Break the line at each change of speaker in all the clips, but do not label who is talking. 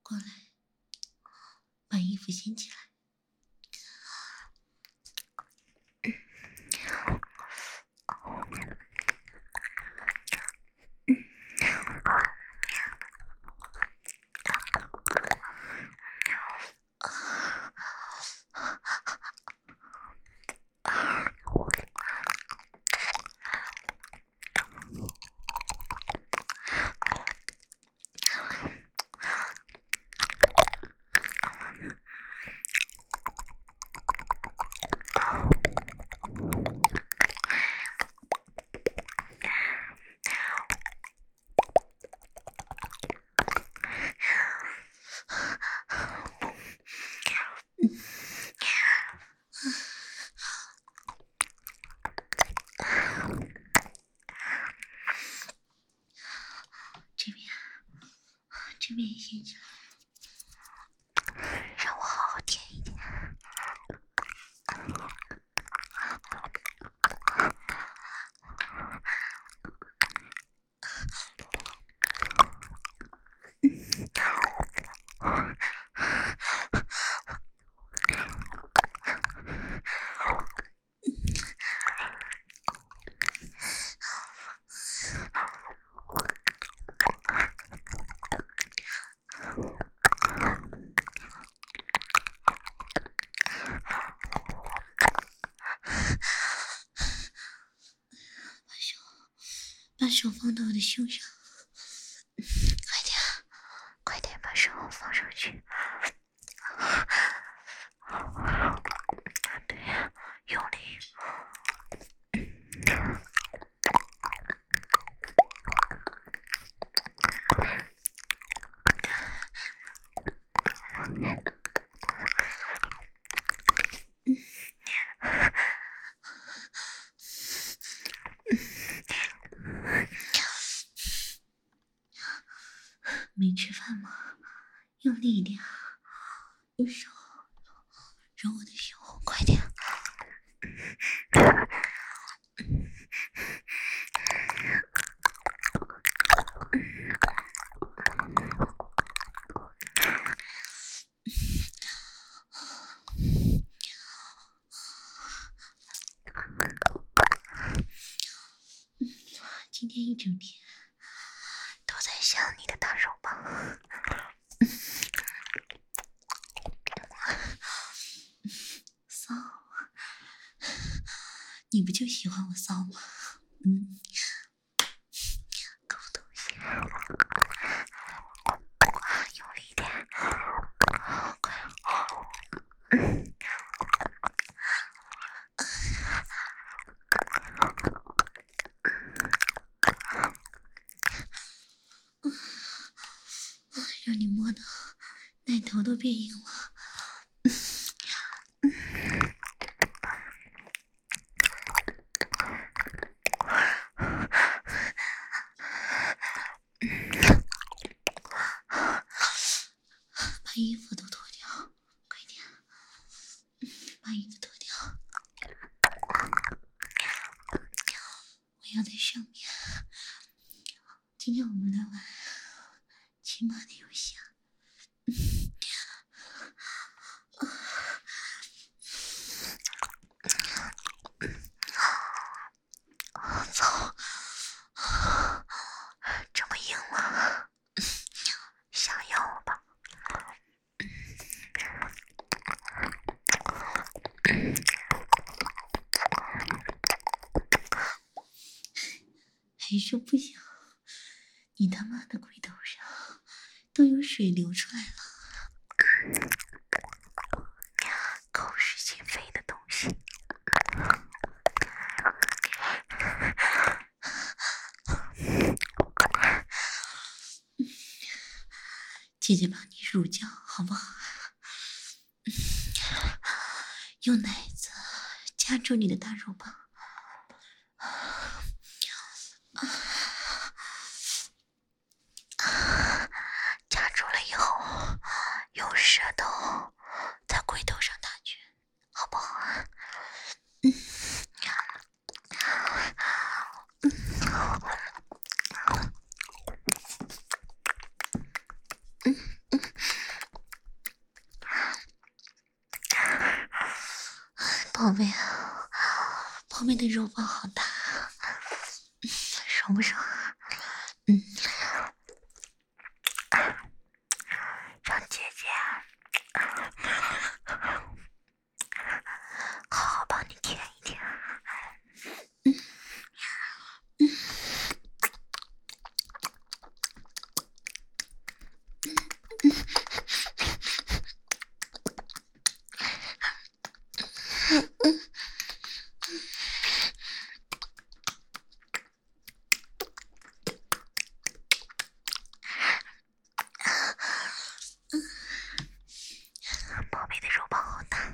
过来，把衣服掀起来。这边也掀起来，让我好好舔一舔。把手放到我的胸上，快点，快点把手放上去。对，用力。没吃饭吗？用力一点，用手揉我的胸，快点。今天一整天都在想你的大肉棒。骚，你不就喜欢我骚吗？狗东西，用力一点，快！让你摸的奶头都变硬了。把衣服都脱掉，快点，把衣服脱掉。我要在上面。今天我们来玩骑马的游戏啊。操，这么硬了，想要吧？还说不想？你他妈的龟头上都有水流出来了，口是心非的东西。姐姐帮你乳胶好不好？用奶子夹住你的大肉棒。夹住了以后，用舌头在龟头上打拳，好不好？ 宝贝，宝贝的肉包好大，爽不爽？让姐姐好好帮你舔一舔。宝贝的肉包好大，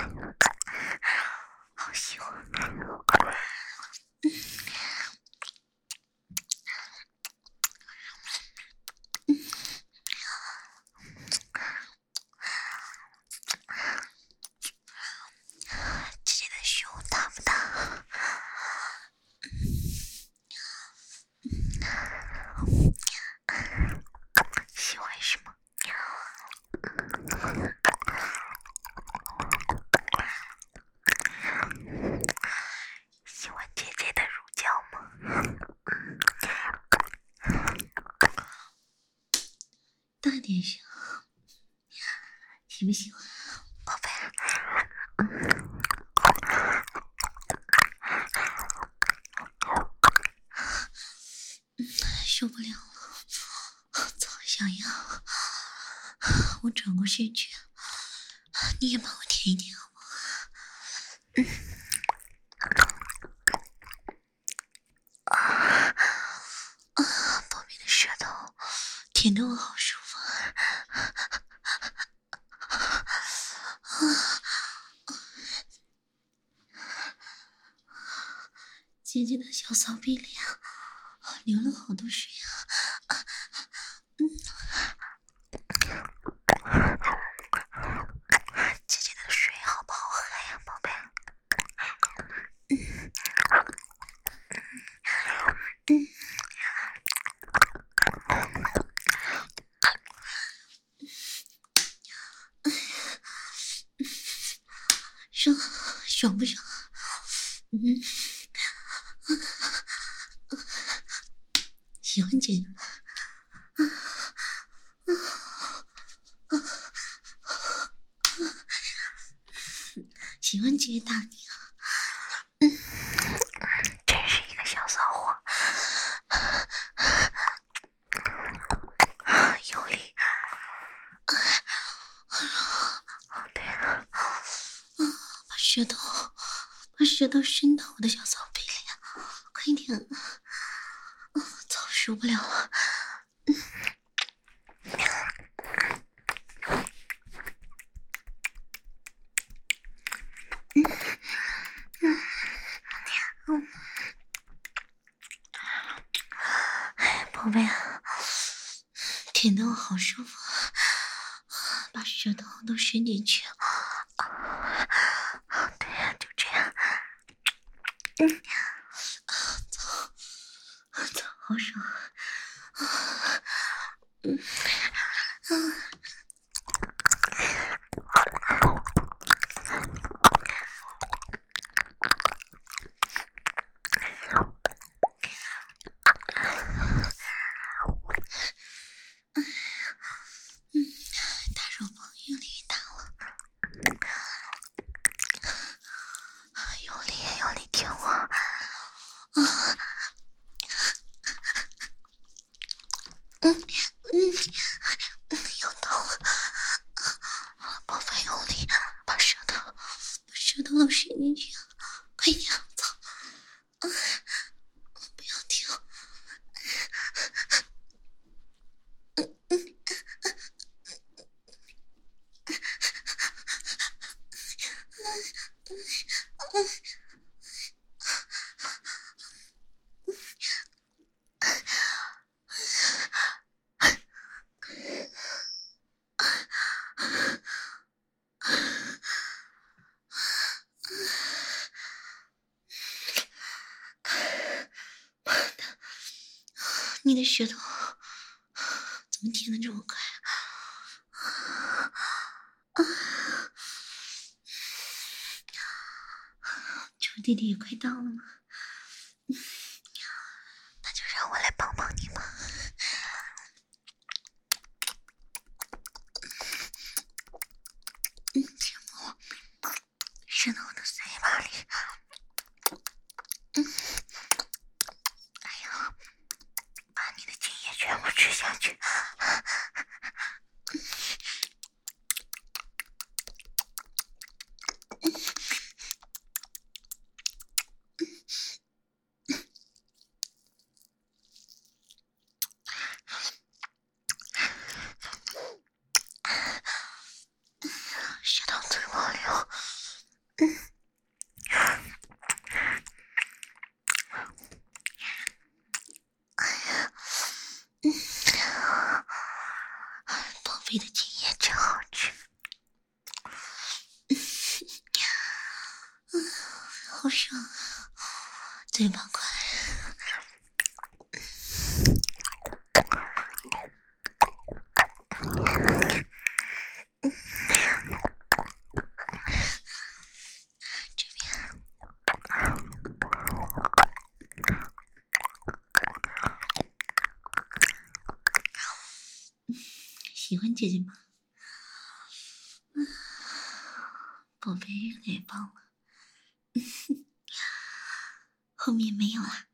好喜欢。姐姐的胸大不大？喜欢什么？喜欢姐姐的乳胶吗？大点声，喜不喜欢，宝贝？受不了了，早想要，我转过身去，你也帮我舔一舔好不好？宝贝的舌头舔得我好舒服。姐姐的小骚逼里流了好多水啊！姐姐的水好不好喝呀，宝贝？爽不爽？喜欢姐姐。喜欢姐姐打你真是一个小骚货，有力。对啊，把舌头伸到我的小骚逼里，快一点，早受不了了。宝贝，舔得我好舒服，把舌头都伸进去。对呀，就这样。走，好爽。大肉包越来越大了，用力舔我。又到了，宝贝用力，把舌头都伸进去，快点走，不要停。你的舌头怎么舔得这么快啊？ 弟弟也快到了吗？那就让我来帮帮你吧。节目伸到我的嘴巴里。哎呀，把你的精液全部吃下去。射到嘴巴里了。宝贝的精液真好吃。好爽啊，嘴巴快。这边喜欢姐姐吗？宝贝越来越棒了。后面没有啦，